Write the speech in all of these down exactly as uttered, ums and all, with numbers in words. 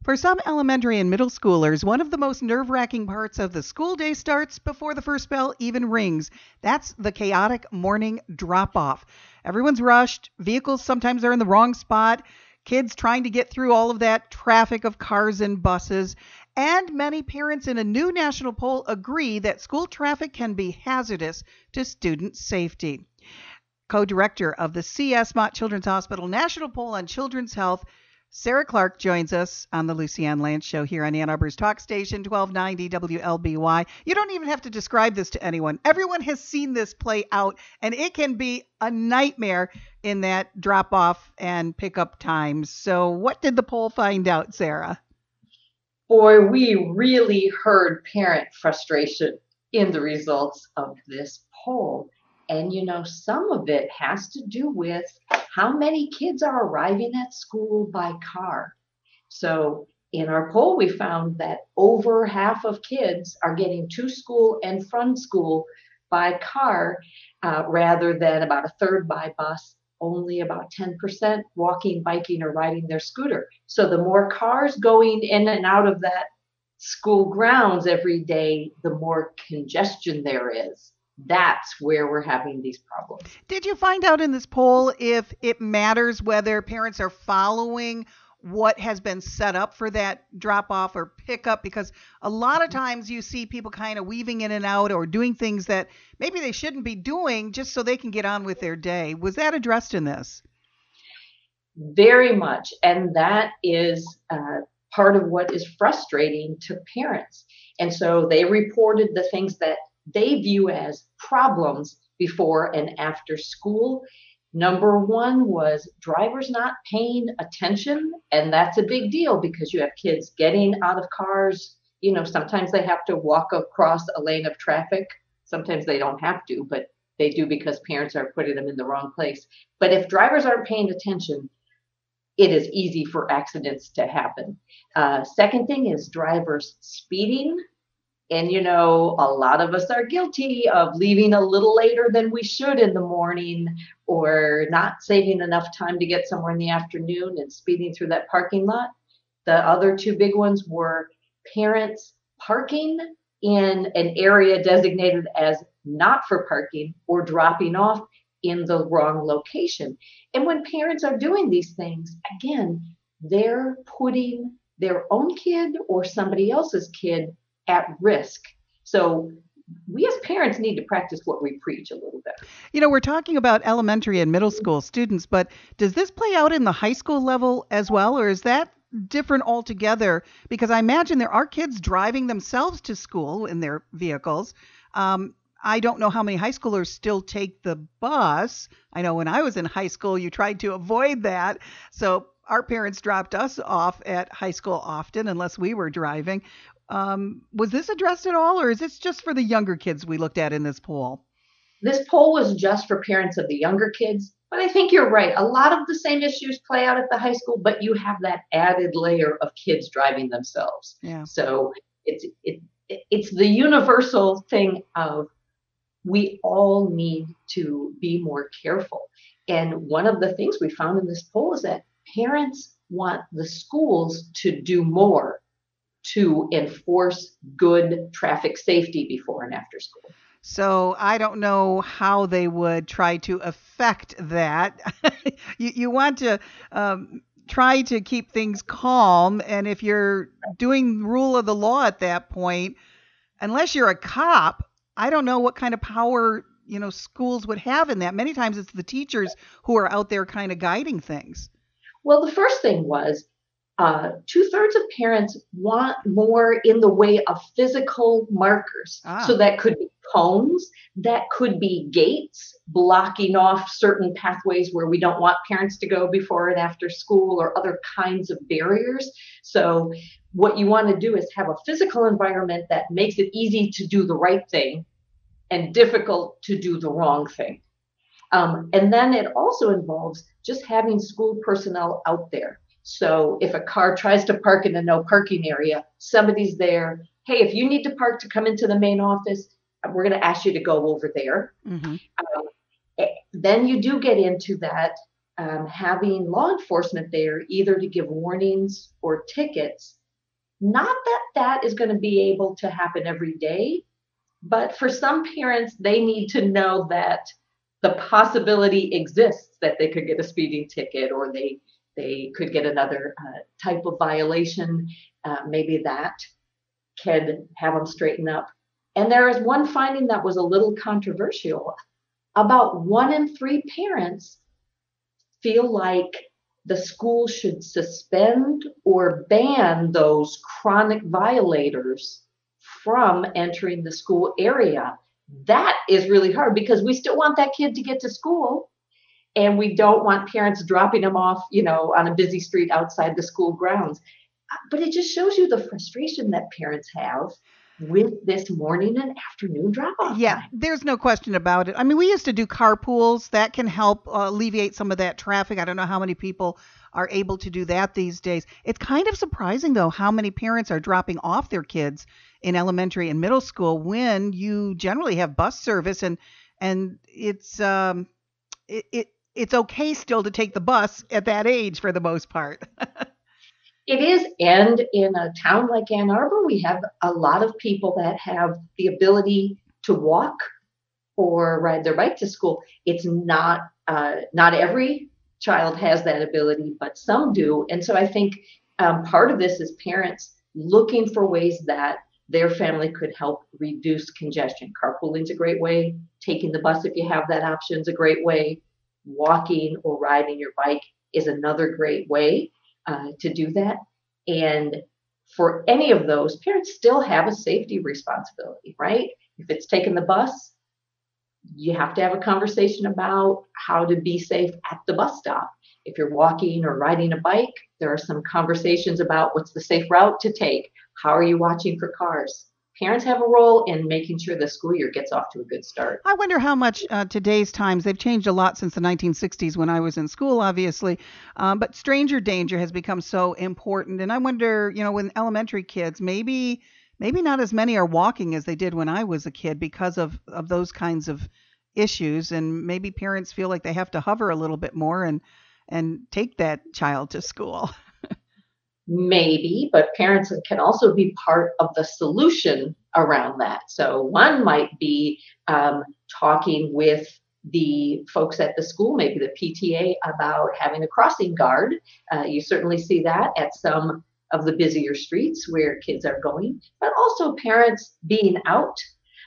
For some elementary and middle schoolers, one of the most nerve wracking parts of the school day starts before the first bell even rings. That's the chaotic morning drop off. Everyone's rushed, vehicles sometimes are in the wrong spot, kids trying to get through all of that traffic of cars and buses. And many parents in a new national poll agree that school traffic can be hazardous to student safety. Co-director of the C S Mott Children's Hospital National Poll on Children's Health, Sarah Clark, joins us on the Lucy Ann Lance Show here on Ann Arbor's Talk Station, twelve ninety W L B Y. You don't even have to describe this to anyone. Everyone has seen this play out, and it can be a nightmare in that drop-off and pickup times. So what did the poll find out, Sarah? Boy, we really heard parent frustration in the results of this poll. And, you know, some of it has to do with how many kids are arriving at school by car. So in our poll, we found that over half of kids are getting to school and from school by car, uh, rather than about a third by bus, only about ten percent walking, biking, or riding their scooter. So the more cars going in and out of that school grounds every day, the more congestion there is. That's where we're having these problems. Did you find out in this poll if it matters whether parents are following what has been set up for that drop off or pickup? Because a lot of times you see people kind of weaving in and out or doing things that maybe they shouldn't be doing just so they can get on with their day. Was that addressed in this? Very much. And that is uh, part of what is frustrating to parents. And so they reported the things that they view as problems before and after school. Number one was drivers not paying attention. And that's a big deal because you have kids getting out of cars. You know, sometimes they have to walk across a lane of traffic. Sometimes they don't have to, but they do because parents are putting them in the wrong place. But if drivers aren't paying attention, it is easy for accidents to happen. Uh, second thing is drivers speeding. And, you know, a lot of us are guilty of leaving a little later than we should in the morning or not saving enough time to get somewhere in the afternoon and speeding through that parking lot. The other two big ones were parents parking in an area designated as not for parking or dropping off in the wrong location. And when parents are doing these things, again, they're putting their own kid or somebody else's kid at risk. So we as parents need to practice what we preach a little bit. You know, we're talking about elementary and middle school students, but does this play out in the high school level as well, or is that different altogether? Because I imagine there are kids driving themselves to school in their vehicles. Um, I don't know how many high schoolers still take the bus. I know when I was in high school, you tried to avoid that. So our parents dropped us off at high school often, unless we were driving. Um, was this addressed at all, or is this just for the younger kids we looked at in this poll? This poll was just for parents of the younger kids, but I think you're right. A lot of the same issues play out at the high school, but you have that added layer of kids driving themselves. Yeah. So it's it, it's the universal thing of we all need to be more careful. And one of the things we found in this poll is that parents want the schools to do more to enforce good traffic safety before and after school. So I don't know how they would try to affect that. you, you want to um, try to keep things calm. And if you're doing rule of the law at that point, unless you're a cop, I don't know what kind of power, you know, schools would have in that. Many times it's the teachers who are out there kind of guiding things. Well, the first thing was Uh, two-thirds of parents want more in the way of physical markers. Ah. So that could be cones, that could be gates blocking off certain pathways where we don't want parents to go before and after school, or other kinds of barriers. So what you want to do is have a physical environment that makes it easy to do the right thing and difficult to do the wrong thing. Um, and then it also involves just having school personnel out there. So if a car tries to park in a no parking area, somebody's there. Hey, if you need to park to come into the main office, we're going to ask you to go over there. Mm-hmm. Um, then you do get into that um, having law enforcement there either to give warnings or tickets. Not that that is going to be able to happen every day, but for some parents, they need to know that the possibility exists that they could get a speeding ticket or they they could get another uh, type of violation. Uh, maybe that can have them straighten up. And there is one finding that was a little controversial. About one in three parents feel like the school should suspend or ban those chronic violators from entering the school area. That is really hard because we still want that kid to get to school and we don't want parents dropping them off, you know, on a busy street outside the school grounds. But it just shows you the frustration that parents have with this morning and afternoon drop off. Yeah, time. there's no question about it. I mean, we used to do carpools. That can help uh, alleviate some of that traffic. I don't know how many people are able to do that these days. It's kind of surprising, though, how many parents are dropping off their kids in elementary and middle school when you generally have bus service, and and it's um it, it it's okay still to take the bus at that age for the most part. It is, and in a town like Ann Arbor, we have a lot of people that have the ability to walk or ride their bike to school. It's not uh, not every child has that ability, but some do. And so I think um, part of this is parents looking for ways that their family could help reduce congestion. Carpooling is a great way. Taking the bus, if you have that option, is a great way. Walking or riding your bike is another great way uh, to do that. And for any of those, parents still have a safety responsibility, right? If it's taking the bus, you have to have a conversation about how to be safe at the bus stop. If you're walking or riding a bike, there are some conversations about what's the safe route to take. How are you watching for cars? Parents have a role in making sure the school year gets off to a good start. I wonder how much uh, today's times, they've changed a lot since the nineteen sixties when I was in school, obviously. Um, but stranger danger has become so important. And I wonder, you know, with elementary kids, maybe maybe not as many are walking as they did when I was a kid because of, of those kinds of issues. And maybe parents feel like they have to hover a little bit more and, and take that child to school. Maybe, but parents can also be part of the solution around that. So one might be um, talking with the folks at the school, maybe the P T A, about having a crossing guard. Uh, you certainly see that at some of the busier streets where kids are going, but also parents being out.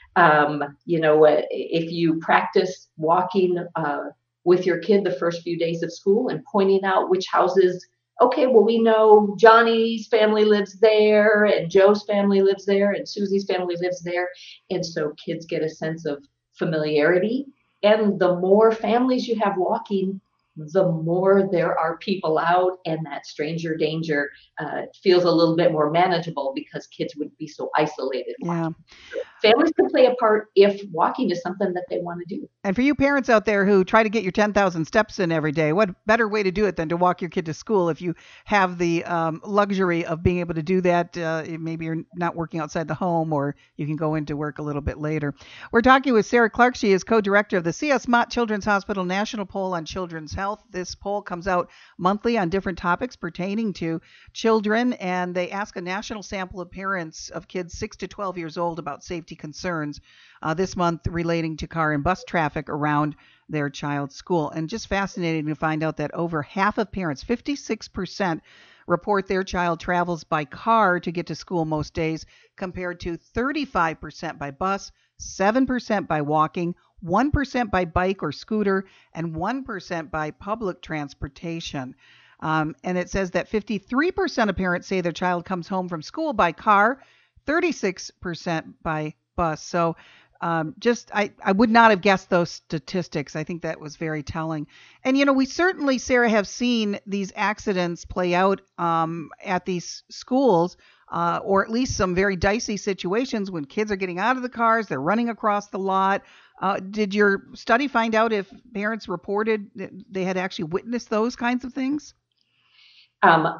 Um, you know, if you practice walking uh, with your kid the first few days of school and pointing out which houses, okay, well, we know Johnny's family lives there and Joe's family lives there and Susie's family lives there. And so kids get a sense of familiarity. And the more families you have walking, the more there are people out, and that stranger danger uh, feels a little bit more manageable because kids would be so isolated. Yeah. Families can play a part if walking is something that they want to do. And for you parents out there who try to get your ten thousand steps in every day, what better way to do it than to walk your kid to school if you have the um, luxury of being able to do that? Uh, maybe you're not working outside the home, or you can go into work a little bit later. We're talking with Sarah Clark. She is co-director of the C S Mott Children's Hospital National Poll on Children's Health. This poll comes out monthly on different topics pertaining to children, and they ask a national sample of parents of kids six to twelve years old about safety concerns uh, this month relating to car and bus traffic around their child's school. And just fascinating to find out that over half of parents, fifty-six percent, report their child travels by car to get to school most days, compared to thirty-five percent by bus, seven percent by walking, one percent by bike or scooter, and one percent by public transportation. Um, and it says that fifty-three percent of parents say their child comes home from school by car, thirty-six percent by bus. So um, just I, I would not have guessed those statistics. I think that was very telling. And, you know, we certainly, Sarah, have seen these accidents play out um, at these schools, uh, or at least some very dicey situations when kids are getting out of the cars, they're running across the lot. Uh, did your study find out if parents reported that they had actually witnessed those kinds of things? Um,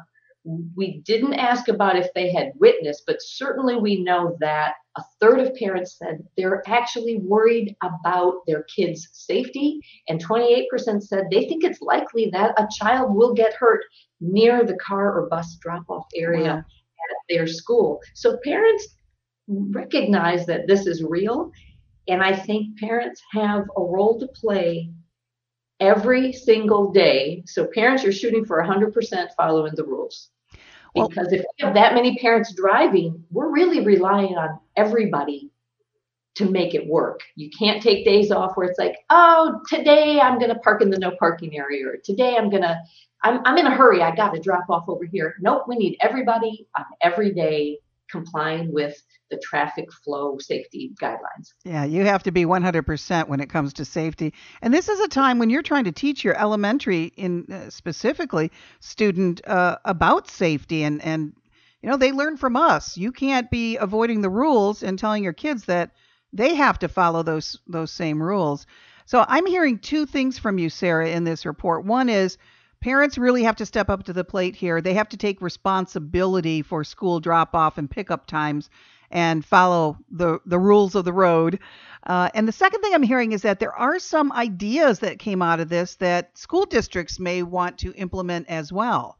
We didn't ask about if they had witnessed, but certainly we know that a third of parents said they're actually worried about their kids' safety, and twenty-eight percent said they think it's likely that a child will get hurt near the car or bus drop-off area Wow. at their school. So parents recognize that this is real, and I think parents have a role to play every single day. So parents are shooting for one hundred percent following the rules. Well, Because if we have that many parents driving, we're really relying on everybody to make it work. You can't take days off where it's like, oh, today I'm going to park in the no parking area, or today I'm going to, I'm, I'm in a hurry. I got to drop off over here. Nope, we need everybody on every day complying with the traffic flow safety guidelines. yeah, you have to be one hundred percent when it comes to safety. And this is a time when you're trying to teach your elementary in uh, specifically student uh, about safety and and you know, they learn from us. You can't be avoiding the rules and telling your kids that they have to follow those those same rules. So I'm hearing two things from you, Sarah, in this report. One is parents really have to step up to the plate here. They have to take responsibility for school drop off and pickup times and follow the, the rules of the road. Uh, and the second thing I'm hearing is that there are some ideas that came out of this that school districts may want to implement as well.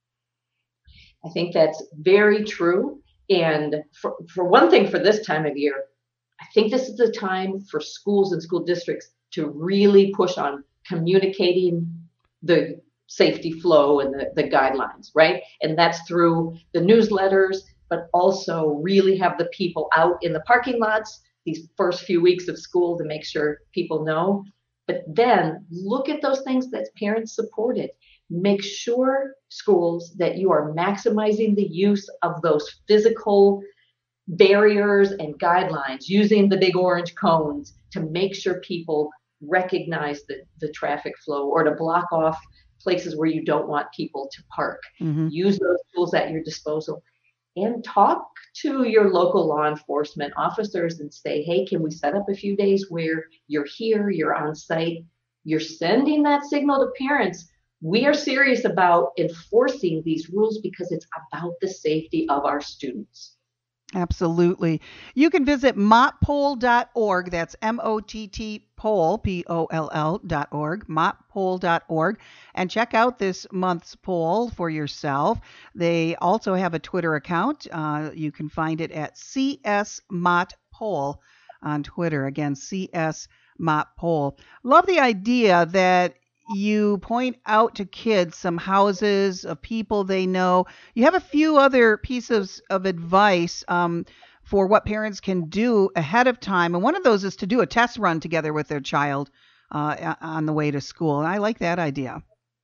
I think that's very true. And for, for one thing, for this time of year, I think this is the time for schools and school districts to really push on communicating the safety flow and the, the guidelines, right? And that's through the newsletters, but also really have the people out in the parking lots these first few weeks of school to make sure people know. But then look at those things that parents supported. Make sure, schools, that you are maximizing the use of those physical barriers and guidelines, using the big orange cones to make sure people recognize the, the traffic flow, or to block off places where you don't want people to park. Mm-hmm. Use those tools at your disposal, and talk to your local law enforcement officers and say, hey, can we set up a few days where you're here, you're on site, you're sending that signal to parents. We are serious about enforcing these rules because it's about the safety of our students. Absolutely. You can visit mott poll dot org. That's M O T T poll, P O L L dot org, mott poll dot org, and check out this month's poll for yourself. They also have a Twitter account. Uh, you can find it at C S Mott Poll on Twitter. Again, C S Mott Poll. Love the idea that you point out to kids some houses of people they know. You have a few other pieces of advice um, for what parents can do ahead of time. And one of those is to do a test run together with their child uh, on the way to school. And I like that idea.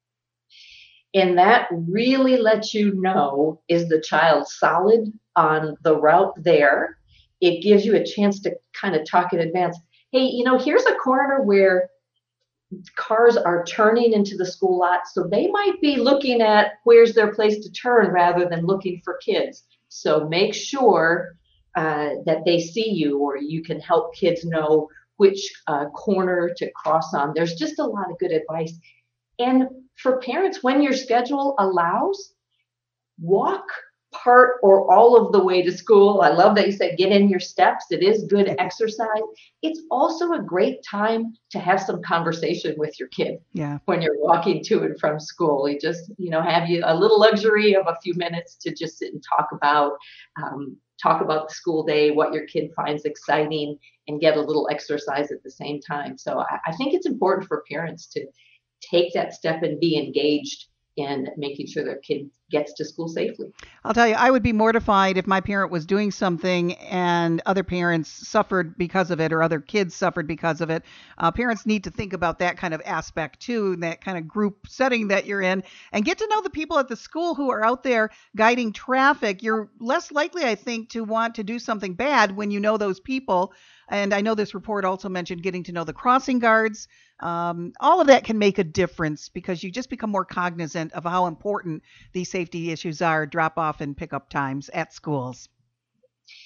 And that really lets you know, is the child solid on the route there? It gives you a chance to kind of talk in advance. Hey, you know, here's a corner where cars are turning into the school lot, so they might be looking at where's their place to turn rather than looking for kids. So make sure uh, that they see you, or you can help kids know which uh, corner to cross on. There's just a lot of good advice. And for parents, when your schedule allows, walk part or all of the way to school. I love that you said get in your steps. It is good exercise. It's also a great time to have some conversation with your kid. Yeah. When you're walking to and from school. You just, you know, have you a little luxury of a few minutes to just sit and talk about um, talk about the school day, what your kid finds exciting, and get a little exercise at the same time. So I, I think it's important for parents to take that step and be engaged in making sure their kid gets to school safely. I'll tell you, I would be mortified if my parent was doing something and other parents suffered because of it, or other kids suffered because of it. Uh, parents need to think about that kind of aspect too, that kind of group setting that you're in, and get to know the people at the school who are out there guiding traffic. You're less likely, I think, to want to do something bad when you know those people. And I know this report also mentioned getting to know the crossing guards. Um, all of that can make a difference because you just become more cognizant of how important these safety issues are, drop off and pick up times at schools.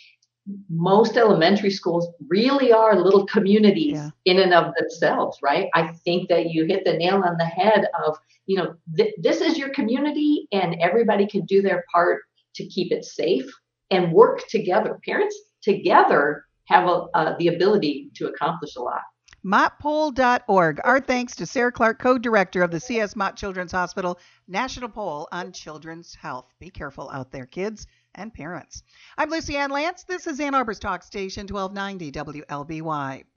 most elementary schools really are little communities Yeah. in and of themselves, right? I think that you hit the nail on the head of, you know, th- this is your community and everybody can do their part to keep it safe and work together. Parents together have a, uh, the ability to accomplish a lot. mott poll dot org. Our thanks to Sarah Clark, co-director of the C S. Mott Children's Hospital National Poll on Children's Health. Be careful out there, kids and parents. I'm Lucy Ann Lance. This is Ann Arbor's Talk Station, twelve ninety W L B Y.